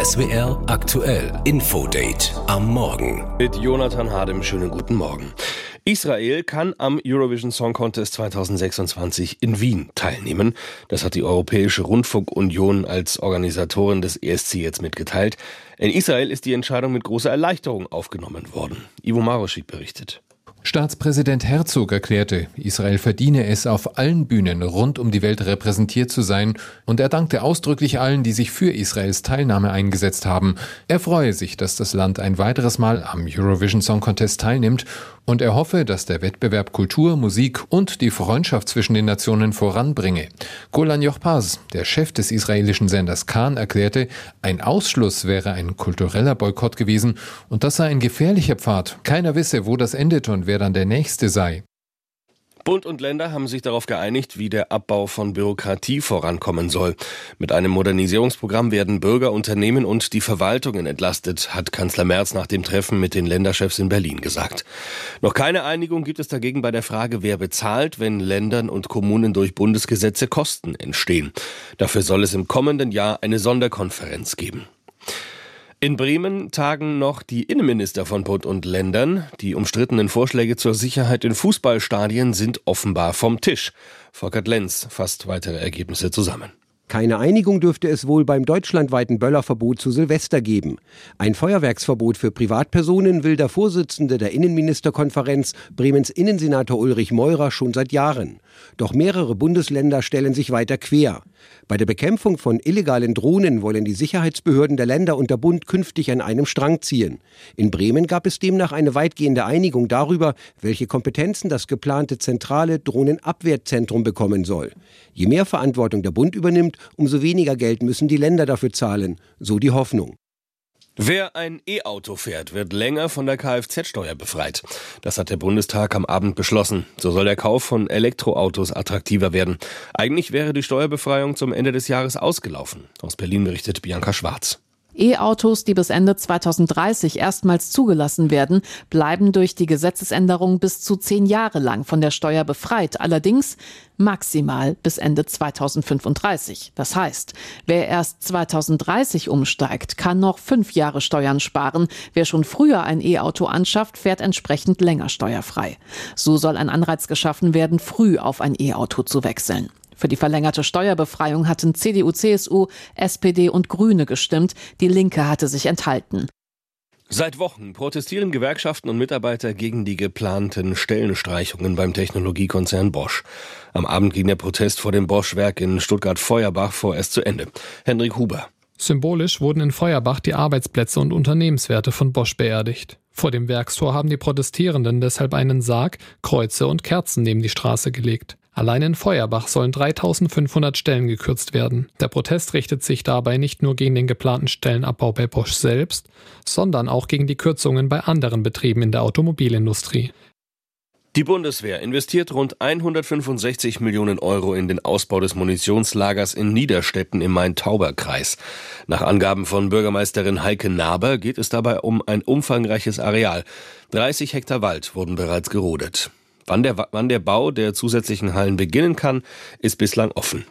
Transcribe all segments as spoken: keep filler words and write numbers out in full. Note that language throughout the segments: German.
S W R aktuell Infodate am Morgen. Mit Jonathan Hadem, schönen guten Morgen. Israel kann am Eurovision Song Contest zweitausendsechsundzwanzig in Wien teilnehmen. Das hat die Europäische Rundfunkunion als Organisatorin des E S C jetzt mitgeteilt. In Israel ist die Entscheidung mit großer Erleichterung aufgenommen worden. Ivo Maroschik berichtet. Staatspräsident Herzog erklärte, Israel verdiene es, auf allen Bühnen rund um die Welt repräsentiert zu sein, und er dankte ausdrücklich allen, die sich für Israels Teilnahme eingesetzt haben. Er freue sich, dass das Land ein weiteres Mal am Eurovision Song Contest teilnimmt, und er hoffe, dass der Wettbewerb Kultur, Musik und die Freundschaft zwischen den Nationen voranbringe. Golan Yochpaz, der Chef des israelischen Senders Kan, erklärte, ein Ausschluss wäre ein kultureller Boykott gewesen, und das sei ein gefährlicher Pfad. Keiner wisse, wo das endet und wer dann der Nächste sei. Bund und Länder haben sich darauf geeinigt, wie der Abbau von Bürokratie vorankommen soll. Mit einem Modernisierungsprogramm werden Bürger, Unternehmen und die Verwaltungen entlastet, hat Kanzler Merz nach dem Treffen mit den Länderchefs in Berlin gesagt. Noch keine Einigung gibt es dagegen bei der Frage, wer bezahlt, wenn Ländern und Kommunen durch Bundesgesetze Kosten entstehen. Dafür soll es im kommenden Jahr eine Sonderkonferenz geben. In Bremen tagen noch die Innenminister von Bund und Ländern. Die umstrittenen Vorschläge zur Sicherheit in Fußballstadien sind offenbar vom Tisch. Volkert Lenz fasst weitere Ergebnisse zusammen. Keine Einigung dürfte es wohl beim deutschlandweiten Böllerverbot zu Silvester geben. Ein Feuerwerksverbot für Privatpersonen will der Vorsitzende der Innenministerkonferenz, Bremens Innensenator Ulrich Meurer, schon seit Jahren. Doch mehrere Bundesländer stellen sich weiter quer. Bei der Bekämpfung von illegalen Drohnen wollen die Sicherheitsbehörden der Länder und der Bund künftig an einem Strang ziehen. In Bremen gab es demnach eine weitgehende Einigung darüber, welche Kompetenzen das geplante zentrale Drohnenabwehrzentrum bekommen soll. Je mehr Verantwortung der Bund übernimmt, umso weniger Geld müssen die Länder dafür zahlen, so die Hoffnung. Wer ein E-Auto fährt, wird länger von der Kfz-Steuer befreit. Das hat der Bundestag am Abend beschlossen. So soll der Kauf von Elektroautos attraktiver werden. Eigentlich wäre die Steuerbefreiung zum Ende des Jahres ausgelaufen. Aus Berlin berichtet Bianca Schwarz. E-Autos, die bis Ende zweitausenddreißig erstmals zugelassen werden, bleiben durch die Gesetzesänderung bis zu zehn Jahre lang von der Steuer befreit. Allerdings maximal bis Ende zweitausendfünfunddreißig. Das heißt, wer erst zweitausenddreißig umsteigt, kann noch fünf Jahre Steuern sparen. Wer schon früher ein E-Auto anschafft, fährt entsprechend länger steuerfrei. So soll ein Anreiz geschaffen werden, früh auf ein E-Auto zu wechseln. Für die verlängerte Steuerbefreiung hatten C D U, C S U, S P D und Grüne gestimmt. Die Linke hatte sich enthalten. Seit Wochen protestieren Gewerkschaften und Mitarbeiter gegen die geplanten Stellenstreichungen beim Technologiekonzern Bosch. Am Abend ging der Protest vor dem Bosch-Werk in Stuttgart-Feuerbach vorerst zu Ende. Henrik Huber. Symbolisch wurden in Feuerbach die Arbeitsplätze und Unternehmenswerte von Bosch beerdigt. Vor dem Werkstor haben die Protestierenden deshalb einen Sarg, Kreuze und Kerzen neben die Straße gelegt. Allein in Feuerbach sollen dreitausendfünfhundert Stellen gekürzt werden. Der Protest richtet sich dabei nicht nur gegen den geplanten Stellenabbau bei Bosch selbst, sondern auch gegen die Kürzungen bei anderen Betrieben in der Automobilindustrie. Die Bundeswehr investiert rund hundertfünfundsechzig Millionen Euro in den Ausbau des Munitionslagers in Niederstetten im Main-Tauber-Kreis. Nach Angaben von Bürgermeisterin Heike Naber geht es dabei um ein umfangreiches Areal. dreißig Hektar Wald wurden bereits gerodet. Wann der, wann der Bau der zusätzlichen Hallen beginnen kann, ist bislang offen.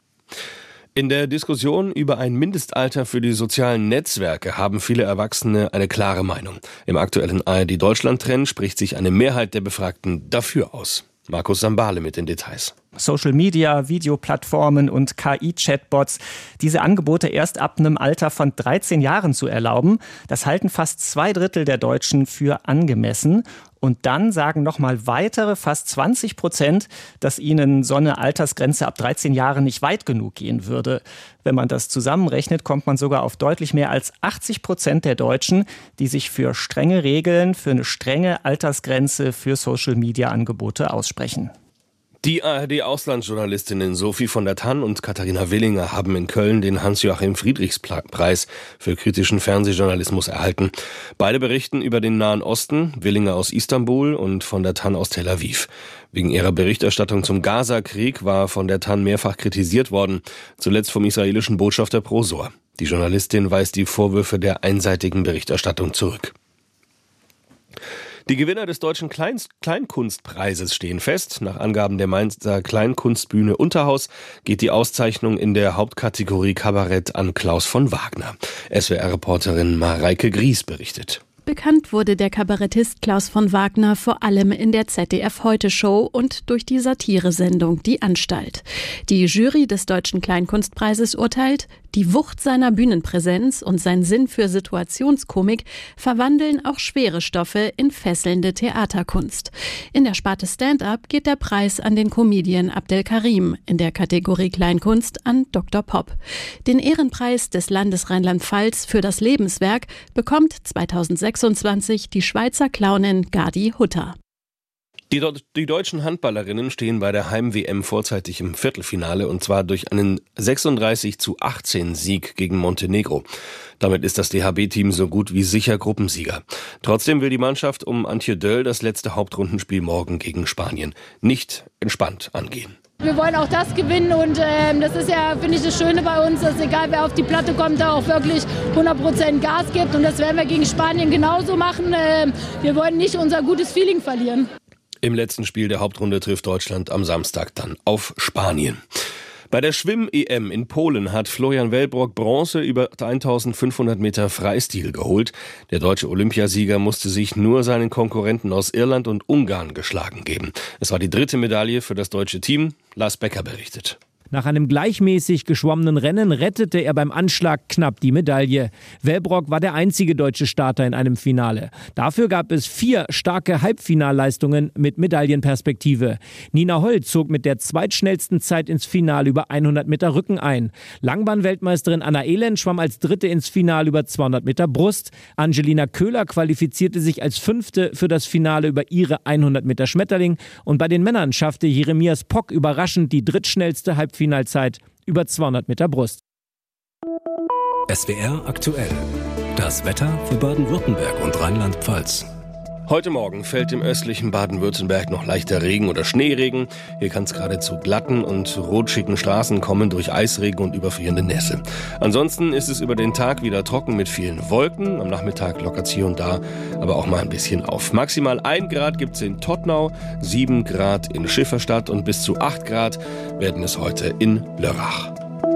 In der Diskussion über ein Mindestalter für die sozialen Netzwerke haben viele Erwachsene eine klare Meinung. Im aktuellen A R D-Deutschland-Trend spricht sich eine Mehrheit der Befragten dafür aus. Markus Sambale mit den Details. Social Media, Videoplattformen und K I-Chatbots, diese Angebote erst ab einem Alter von dreizehn Jahren zu erlauben, das halten fast zwei Drittel der Deutschen für angemessen. Und dann sagen nochmal weitere fast zwanzig Prozent, dass ihnen so eine Altersgrenze ab dreizehn Jahren nicht weit genug gehen würde. Wenn man das zusammenrechnet, kommt man sogar auf deutlich mehr als achtzig Prozent der Deutschen, die sich für strenge Regeln, für eine strenge Altersgrenze für Social-Media-Angebote aussprechen. Die A R D-Auslandsjournalistinnen Sophie von der Tann und Katharina Willinger haben in Köln den Hans-Joachim-Friedrichs-Preis für kritischen Fernsehjournalismus erhalten. Beide berichten über den Nahen Osten, Willinger aus Istanbul und von der Tann aus Tel Aviv. Wegen ihrer Berichterstattung zum Gaza-Krieg war von der Tann mehrfach kritisiert worden, zuletzt vom israelischen Botschafter Prosor. Die Journalistin weist die Vorwürfe der einseitigen Berichterstattung zurück. Die Gewinner des Deutschen Klein- Kleinkunstpreises stehen fest. Nach Angaben der Mainzer Kleinkunstbühne Unterhaus geht die Auszeichnung in der Hauptkategorie Kabarett an Klaus von Wagner. S W R-Reporterin Mareike Gries berichtet. Bekannt wurde der Kabarettist Klaus von Wagner vor allem in der Z D F-Heute-Show und durch die Satiresendung Die Anstalt. Die Jury des Deutschen Kleinkunstpreises urteilt, die Wucht seiner Bühnenpräsenz und sein Sinn für Situationskomik verwandeln auch schwere Stoffe in fesselnde Theaterkunst. In der Sparte Stand-up geht der Preis an den Comedian Abdel Karim, in der Kategorie Kleinkunst an Doktor Pop. Den Ehrenpreis des Landes Rheinland-Pfalz für das Lebenswerk bekommt zweitausendsechsundzwanzig die Schweizer Clownin Gadi Hutter. Die, die deutschen Handballerinnen stehen bei der Heim-W M vorzeitig im Viertelfinale, und zwar durch einen sechsunddreißig zu achtzehn Sieg gegen Montenegro. Damit ist das D H B-Team so gut wie sicher Gruppensieger. Trotzdem will die Mannschaft um Antje Döll das letzte Hauptrundenspiel morgen gegen Spanien nicht entspannt angehen. Wir wollen auch das gewinnen und äh, das ist ja, finde ich, das Schöne bei uns, dass egal wer auf die Platte kommt, da auch wirklich hundert Prozent Gas gibt, und das werden wir gegen Spanien genauso machen. Äh, wir wollen nicht unser gutes Feeling verlieren. Im letzten Spiel der Hauptrunde trifft Deutschland am Samstag dann auf Spanien. Bei der Schwimm-E M in Polen hat Florian Wellbrock Bronze über eintausendfünfhundert Meter Freistil geholt. Der deutsche Olympiasieger musste sich nur seinen Konkurrenten aus Irland und Ungarn geschlagen geben. Es war die dritte Medaille für das deutsche Team. Lars Becker berichtet. Nach einem gleichmäßig geschwommenen Rennen rettete er beim Anschlag knapp die Medaille. Wellbrock war der einzige deutsche Starter in einem Finale. Dafür gab es vier starke Halbfinalleistungen mit Medaillenperspektive. Nina Holl zog mit der zweitschnellsten Zeit ins Finale über hundert Meter Rücken ein. Langbahn-Weltmeisterin Anna Elend schwamm als Dritte ins Finale über zweihundert Meter Brust. Angelina Köhler qualifizierte sich als Fünfte für das Finale über ihre hundert Meter Schmetterling. Und bei den Männern schaffte Jeremias Pock überraschend die drittschnellste Halbfinalzeit Finalzeit über zweihundert Meter Brust. S W R aktuell. Das Wetter für Baden-Württemberg und Rheinland-Pfalz. Heute Morgen fällt im östlichen Baden-Württemberg noch leichter Regen oder Schneeregen. Hier kann es gerade zu glatten und rutschigen Straßen kommen durch Eisregen und überfrierende Nässe. Ansonsten ist es über den Tag wieder trocken mit vielen Wolken. Am Nachmittag lockert es hier und da aber auch mal ein bisschen auf. Maximal ein Grad gibt es in Tottnau, sieben Grad in Schifferstadt und bis zu acht Grad werden es heute in Lörrach.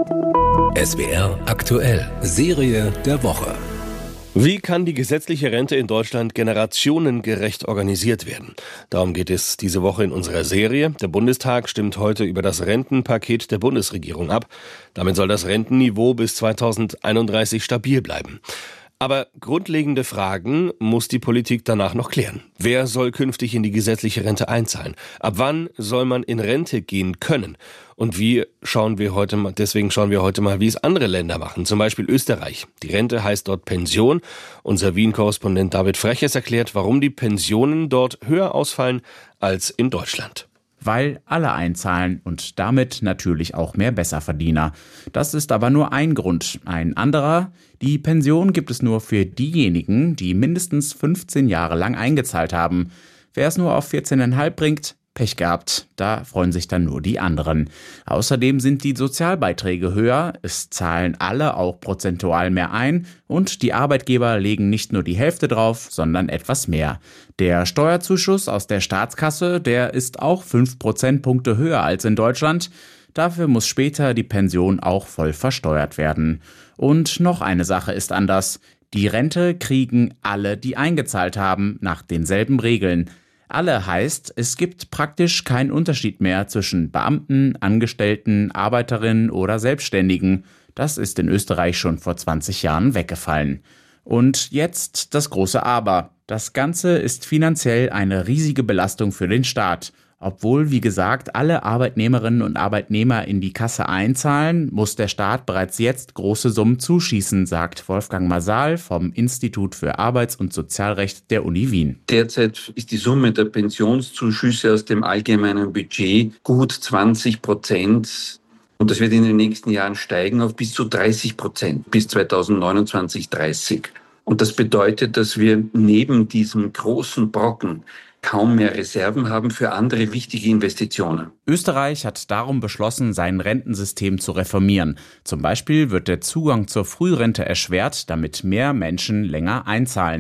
S W R aktuell. Serie der Woche. Wie kann die gesetzliche Rente in Deutschland generationengerecht organisiert werden? Darum geht es diese Woche in unserer Serie. Der Bundestag stimmt heute über das Rentenpaket der Bundesregierung ab. Damit soll das Rentenniveau bis zweitausendeinunddreißig stabil bleiben. Aber grundlegende Fragen muss die Politik danach noch klären. Wer soll künftig in die gesetzliche Rente einzahlen? Ab wann soll man in Rente gehen können? Und wie schauen wir heute mal, deswegen schauen wir heute mal, wie es andere Länder machen. Zum Beispiel Österreich. Die Rente heißt dort Pension. Unser Wien-Korrespondent David Freches erklärt, warum die Pensionen dort höher ausfallen als in Deutschland. Weil alle einzahlen und damit natürlich auch mehr Besserverdiener. Das ist aber nur ein Grund. Ein anderer: die Pension gibt es nur für diejenigen, die mindestens fünfzehn Jahre lang eingezahlt haben. Wer es nur auf vierzehn Komma fünf bringt, Pech gehabt. Da freuen sich dann nur die anderen. Außerdem sind die Sozialbeiträge höher, es zahlen alle auch prozentual mehr ein und die Arbeitgeber legen nicht nur die Hälfte drauf, sondern etwas mehr. Der Steuerzuschuss aus der Staatskasse, der ist auch fünf Prozentpunkte höher als in Deutschland. Dafür muss später die Pension auch voll versteuert werden. Und noch eine Sache ist anders. Die Rente kriegen alle, die eingezahlt haben, nach denselben Regeln. Alle heißt, es gibt praktisch keinen Unterschied mehr zwischen Beamten, Angestellten, Arbeiterinnen oder Selbstständigen. Das ist in Österreich schon vor zwanzig Jahren weggefallen. Und jetzt das große Aber. Das Ganze ist finanziell eine riesige Belastung für den Staat. Obwohl, wie gesagt, alle Arbeitnehmerinnen und Arbeitnehmer in die Kasse einzahlen, muss der Staat bereits jetzt große Summen zuschießen, sagt Wolfgang Masal vom Institut für Arbeits- und Sozialrecht der Uni Wien. Derzeit ist die Summe der Pensionszuschüsse aus dem allgemeinen Budget gut zwanzig Prozent. Und das wird in den nächsten Jahren steigen auf bis zu dreißig Prozent bis zweitausendneunundzwanzig dreißig. Und das bedeutet, dass wir neben diesem großen Brocken kaum mehr Reserven haben für andere wichtige Investitionen. Österreich hat darum beschlossen, sein Rentensystem zu reformieren. Zum Beispiel wird der Zugang zur Frührente erschwert, damit mehr Menschen länger einzahlen.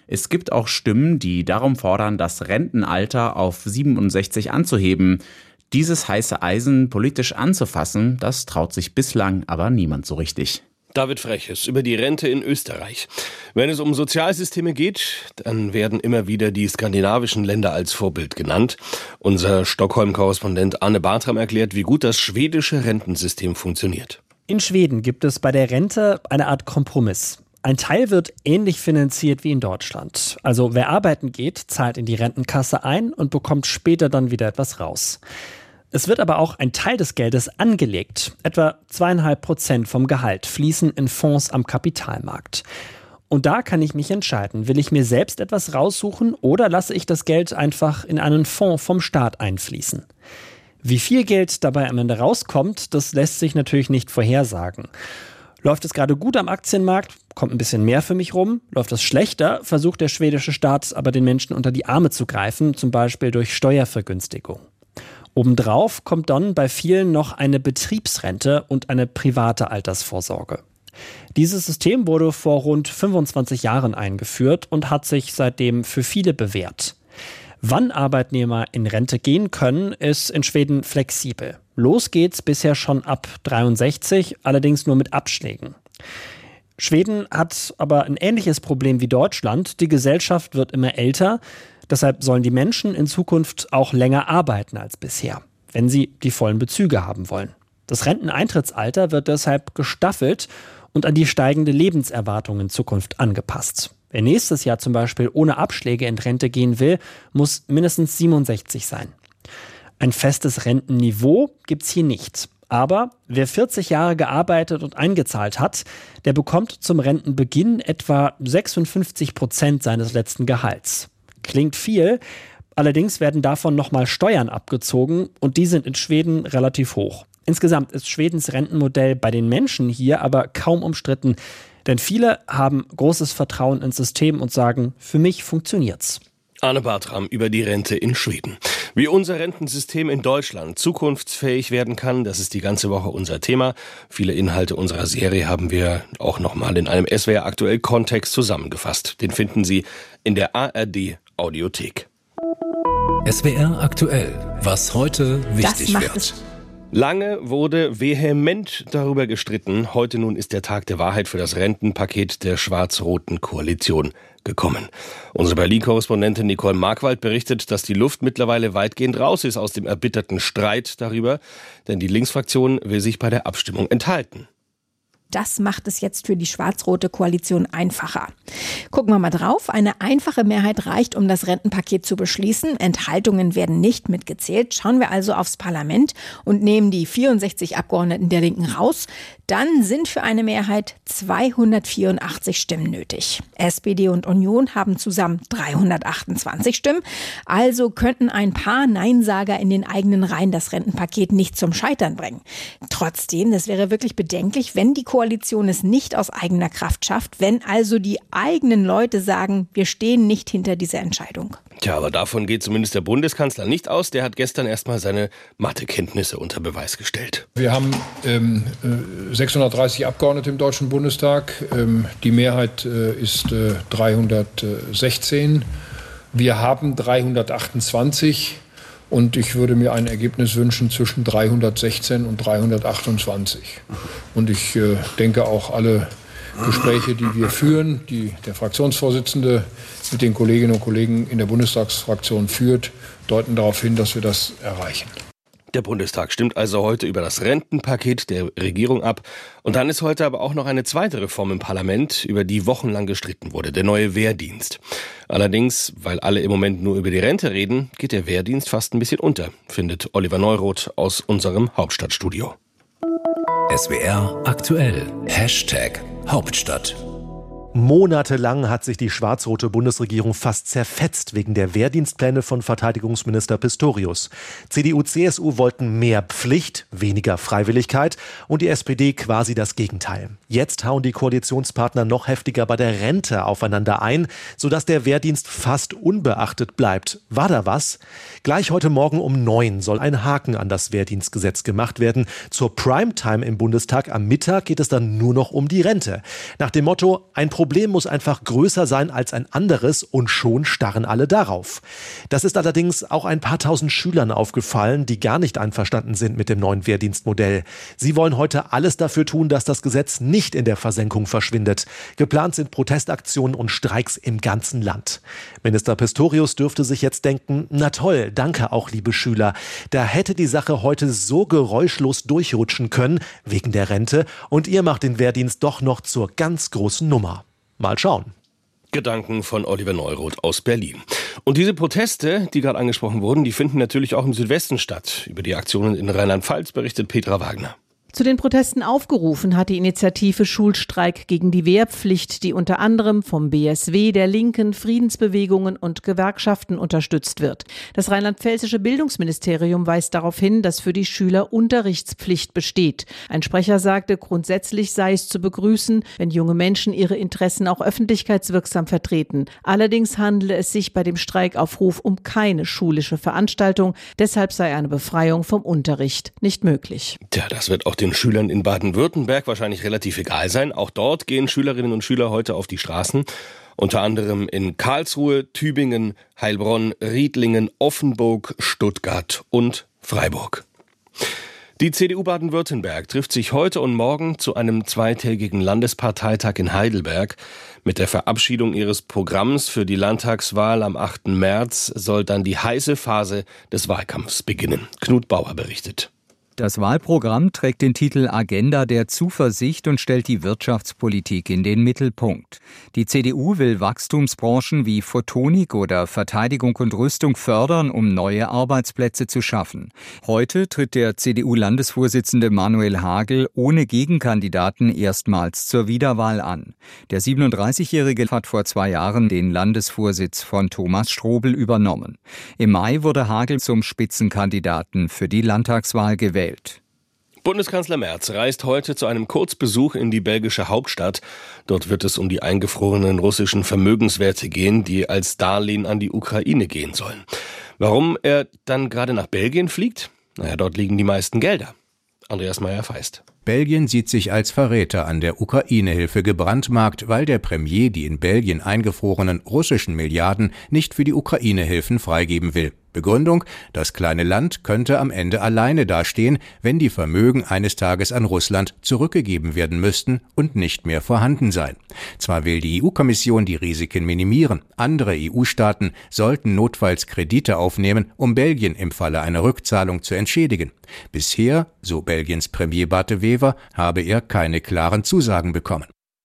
Es gibt auch Stimmen, die darum fordern, das Rentenalter auf siebenundsechzig anzuheben. Dieses heiße Eisen politisch anzufassen, das traut sich bislang aber niemand so richtig. David Freches über die Rente in Österreich. Wenn es um Sozialsysteme geht, dann werden immer wieder die skandinavischen Länder als Vorbild genannt. Unser Stockholm-Korrespondent Arne Bartram erklärt, wie gut das schwedische Rentensystem funktioniert. In Schweden gibt es bei der Rente eine Art Kompromiss. Ein Teil wird ähnlich finanziert wie in Deutschland. Also wer arbeiten geht, zahlt in die Rentenkasse ein und bekommt später dann wieder etwas raus. Es wird aber auch ein Teil des Geldes angelegt. Etwa zweieinhalb Prozent vom Gehalt fließen in Fonds am Kapitalmarkt. Und da kann ich mich entscheiden, will ich mir selbst etwas raussuchen oder lasse ich das Geld einfach in einen Fonds vom Staat einfließen. Wie viel Geld dabei am Ende rauskommt, das lässt sich natürlich nicht vorhersagen. Läuft es gerade gut am Aktienmarkt, kommt ein bisschen mehr für mich rum. Läuft es schlechter, versucht der schwedische Staat aber den Menschen unter die Arme zu greifen, zum Beispiel durch Steuervergünstigung. Obendrauf kommt dann bei vielen noch eine Betriebsrente und eine private Altersvorsorge. Dieses System wurde vor rund fünfundzwanzig Jahren eingeführt und hat sich seitdem für viele bewährt. Wann Arbeitnehmer in Rente gehen können, ist in Schweden flexibel. Los geht's bisher schon ab dreiundsechzig, allerdings nur mit Abschlägen. Schweden hat aber ein ähnliches Problem wie Deutschland. Die Gesellschaft wird immer älter. Deshalb sollen die Menschen in Zukunft auch länger arbeiten als bisher, wenn sie die vollen Bezüge haben wollen. Das Renteneintrittsalter wird deshalb gestaffelt und an die steigende Lebenserwartung in Zukunft angepasst. Wer nächstes Jahr zum Beispiel ohne Abschläge in Rente gehen will, muss mindestens siebenundsechzig sein. Ein festes Rentenniveau gibt's hier nicht. Aber wer vierzig Jahre gearbeitet und eingezahlt hat, der bekommt zum Rentenbeginn etwa sechsundfünfzig Prozent seines letzten Gehalts. Klingt viel, allerdings werden davon nochmal Steuern abgezogen und die sind in Schweden relativ hoch. Insgesamt ist Schwedens Rentenmodell bei den Menschen hier aber kaum umstritten, denn viele haben großes Vertrauen ins System und sagen, für mich funktioniert's. Arne Bartram über die Rente in Schweden. Wie unser Rentensystem in Deutschland zukunftsfähig werden kann, das ist die ganze Woche unser Thema. Viele Inhalte unserer Serie haben wir auch nochmal in einem S W R aktuell Kontext zusammengefasst. Den finden Sie in der A R D Audiothek. S W R aktuell. Was heute wichtig wird. Lange wurde vehement darüber gestritten. Heute nun ist der Tag der Wahrheit für das Rentenpaket der schwarz-roten Koalition gekommen. Unsere Berlin-Korrespondentin Nicole Markwald berichtet, dass die Luft mittlerweile weitgehend raus ist aus dem erbitterten Streit darüber, denn die Linksfraktion will sich bei der Abstimmung enthalten. Das macht es jetzt für die schwarz-rote Koalition einfacher. Gucken wir mal drauf. Eine einfache Mehrheit reicht, um das Rentenpaket zu beschließen. Enthaltungen werden nicht mitgezählt. Schauen wir also aufs Parlament und nehmen die vierundsechzig Abgeordneten der Linken raus. Dann sind für eine Mehrheit zweihundertvierundachtzig Stimmen nötig. S P D und Union haben zusammen dreihundertachtundzwanzig Stimmen. Also könnten ein paar Neinsager in den eigenen Reihen das Rentenpaket nicht zum Scheitern bringen. Trotzdem, das wäre wirklich bedenklich, wenn die Koalition es nicht aus eigener Kraft schafft, wenn also die eigenen Leute sagen, wir stehen nicht hinter dieser Entscheidung. Tja, aber davon geht zumindest der Bundeskanzler nicht aus. Der hat gestern erstmal seine Mathekenntnisse unter Beweis gestellt. Wir haben ähm, sechshundertdreißig Abgeordnete im Deutschen Bundestag. Ähm, die Mehrheit äh, ist äh, dreihundertsechzehn. Wir haben dreihundertachtundzwanzig. Und ich würde mir ein Ergebnis wünschen zwischen dreihundertsechzehn und dreihundertachtundzwanzig. Und ich äh, denke auch alle Gespräche, die wir führen, die der Fraktionsvorsitzende mit den Kolleginnen und Kollegen in der Bundestagsfraktion führt, deuten darauf hin, dass wir das erreichen. Der Bundestag stimmt also heute über das Rentenpaket der Regierung ab. Und dann ist heute aber auch noch eine zweite Reform im Parlament, über die wochenlang gestritten wurde, der neue Wehrdienst. Allerdings, weil alle im Moment nur über die Rente reden, geht der Wehrdienst fast ein bisschen unter, findet Oliver Neuroth aus unserem Hauptstadtstudio. S W R aktuell. Hashtag Hauptstadt. Monatelang hat sich die schwarz-rote Bundesregierung fast zerfetzt wegen der Wehrdienstpläne von Verteidigungsminister Pistorius. C D U, C S U wollten mehr Pflicht, weniger Freiwilligkeit und die S P D quasi das Gegenteil. Jetzt hauen die Koalitionspartner noch heftiger bei der Rente aufeinander ein, sodass der Wehrdienst fast unbeachtet bleibt. War da was? Gleich heute Morgen um neun soll ein Haken an das Wehrdienstgesetz gemacht werden. Zur Primetime im Bundestag am Mittag geht es dann nur noch um die Rente. Nach dem Motto, ein Problem Problem muss einfach größer sein als ein anderes und schon starren alle darauf. Das ist allerdings auch ein paar tausend Schülern aufgefallen, die gar nicht einverstanden sind mit dem neuen Wehrdienstmodell. Sie wollen heute alles dafür tun, dass das Gesetz nicht in der Versenkung verschwindet. Geplant sind Protestaktionen und Streiks im ganzen Land. Minister Pistorius dürfte sich jetzt denken, na toll, danke auch, liebe Schüler. Da hätte die Sache heute so geräuschlos durchrutschen können, wegen der Rente, und ihr macht den Wehrdienst doch noch zur ganz großen Nummer. Mal schauen. Gedanken von Oliver Neuroth aus Berlin. Und diese Proteste, die gerade angesprochen wurden, die finden natürlich auch im Südwesten statt. Über die Aktionen in Rheinland-Pfalz berichtet Petra Wagner. Zu den Protesten aufgerufen hat die Initiative Schulstreik gegen die Wehrpflicht, die unter anderem vom B S W, der Linken, Friedensbewegungen und Gewerkschaften unterstützt wird. Das rheinland-pfälzische Bildungsministerium weist darauf hin, dass für die Schüler Unterrichtspflicht besteht. Ein Sprecher sagte, grundsätzlich sei es zu begrüßen, wenn junge Menschen ihre Interessen auch öffentlichkeitswirksam vertreten. Allerdings handele es sich bei dem Streikaufruf um keine schulische Veranstaltung. Deshalb sei eine Befreiung vom Unterricht nicht möglich. Tja, das wird auch den Schülern in Baden-Württemberg wahrscheinlich relativ egal sein. Auch dort gehen Schülerinnen und Schüler heute auf die Straßen. Unter anderem in Karlsruhe, Tübingen, Heilbronn, Riedlingen, Offenburg, Stuttgart und Freiburg. Die C D U Baden-Württemberg trifft sich heute und morgen zu einem zweitägigen Landesparteitag in Heidelberg. Mit der Verabschiedung ihres Programms für die Landtagswahl am achten März soll dann die heiße Phase des Wahlkampfs beginnen. Knut Bauer berichtet. Das Wahlprogramm trägt den Titel Agenda der Zuversicht und stellt die Wirtschaftspolitik in den Mittelpunkt. Die C D U will Wachstumsbranchen wie Photonik oder Verteidigung und Rüstung fördern, um neue Arbeitsplätze zu schaffen. Heute tritt der C D U-Landesvorsitzende Manuel Hagel ohne Gegenkandidaten erstmals zur Wiederwahl an. Der siebenunddreißigjährige hat vor zwei Jahren den Landesvorsitz von Thomas Strobel übernommen. Im Mai wurde Hagel zum Spitzenkandidaten für die Landtagswahl gewählt. Bundeskanzler Merz reist heute zu einem Kurzbesuch in die belgische Hauptstadt. Dort wird es um die eingefrorenen russischen Vermögenswerte gehen, die als Darlehen an die Ukraine gehen sollen. Warum er dann gerade nach Belgien fliegt? Naja, dort liegen die meisten Gelder. Andreas Meyer-Feist. Belgien sieht sich als Verräter an der Ukraine-Hilfe gebrandmarkt, weil der Premier die in Belgien eingefrorenen russischen Milliarden nicht für die Ukraine-Hilfen freigeben will. Begründung: Das kleine Land könnte am Ende alleine dastehen, wenn die Vermögen eines Tages an Russland zurückgegeben werden müssten und nicht mehr vorhanden seien. Zwar will die E U-Kommission die Risiken minimieren, andere E U-Staaten sollten notfalls Kredite aufnehmen, um Belgien im Falle einer Rückzahlung zu entschädigen. Bisher, so Belgiens Premier Batewever, habe er keine klaren Zusagen bekommen.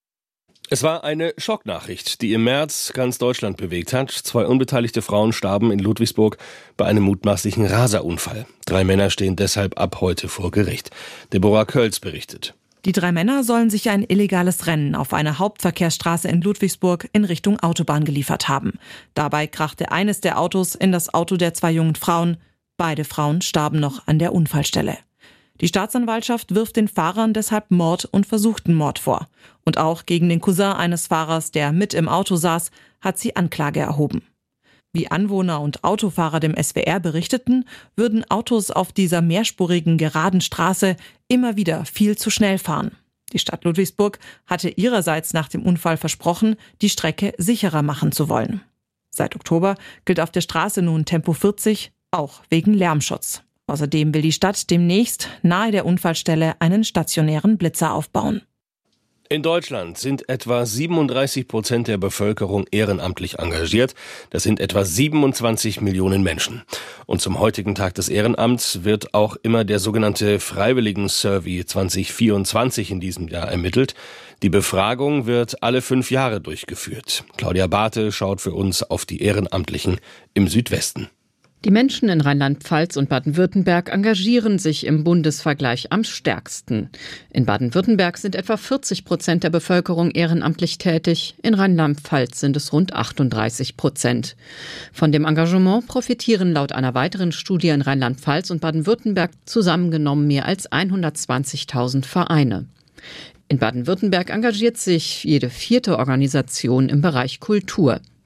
Es war eine Schocknachricht, die im März ganz Deutschland bewegt hat. Zwei unbeteiligte Frauen starben in Ludwigsburg bei einem mutmaßlichen Raserunfall. Drei Männer stehen deshalb ab heute vor Gericht. Deborah Kölz berichtet. Die drei Männer sollen sich ein illegales Rennen auf einer Hauptverkehrsstraße in Ludwigsburg in Richtung Autobahn geliefert haben. Dabei krachte eines der Autos in das Auto der zwei jungen Frauen. Beide Frauen starben noch an der Unfallstelle. Die Staatsanwaltschaft wirft den Fahrern deshalb Mord und versuchten Mord vor. Und auch gegen den Cousin eines Fahrers, der mit im Auto saß, hat sie Anklage erhoben. Wie Anwohner und Autofahrer dem S W R berichteten, würden Autos auf dieser mehrspurigen geraden Straße immer wieder viel zu schnell fahren. Die Stadt Ludwigsburg hatte ihrerseits nach dem Unfall versprochen, die Strecke sicherer machen zu wollen. Seit Oktober gilt auf der Straße nun Tempo vierzig, auch wegen Lärmschutz. Außerdem will die Stadt demnächst nahe der Unfallstelle einen stationären Blitzer aufbauen. In Deutschland sind etwa siebenunddreißig Prozent der Bevölkerung ehrenamtlich engagiert. Das sind etwa siebenundzwanzig Millionen Menschen. Und zum heutigen Tag des Ehrenamts wird auch immer der sogenannte Freiwilligen-Survey zwanzig vierundzwanzig in diesem Jahr ermittelt. Die Befragung wird alle fünf Jahre durchgeführt. Claudia Barthe schaut für uns auf die Ehrenamtlichen im Südwesten. Die Menschen in Rheinland-Pfalz und Baden-Württemberg engagieren sich im Bundesvergleich am stärksten. In Baden-Württemberg sind etwa vierzig Prozent der Bevölkerung ehrenamtlich tätig. In Rheinland-Pfalz sind es rund achtunddreißig Prozent. Von dem Engagement profitieren laut einer weiteren Studie in Rheinland-Pfalz und Baden-Württemberg zusammengenommen mehr als hundertzwanzigtausend Vereine. In Baden-Württemberg engagiert sich jede vierte Organisation im Bereich Kultur.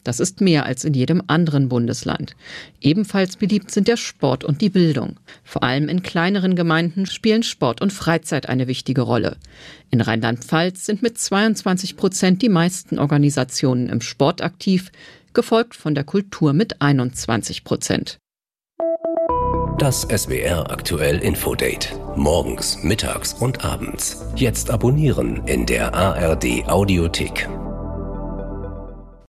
Das ist mehr als in jedem anderen Bundesland. Ebenfalls beliebt sind der Sport und die Bildung. Vor allem in kleineren Gemeinden spielen Sport und Freizeit eine wichtige Rolle. In Rheinland-Pfalz sind mit zweiundzwanzig Prozent die meisten Organisationen im Sport aktiv, gefolgt von der Kultur mit einundzwanzig Prozent. Das S W R aktuell Infodate. Morgens, mittags und abends. Jetzt abonnieren in der A R D Audiothek.